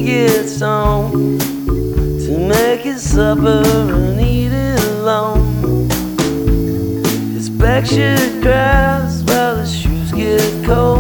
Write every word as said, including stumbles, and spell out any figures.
gets home to make his supper and eat it alone. His back shirt cries while his shoes get cold.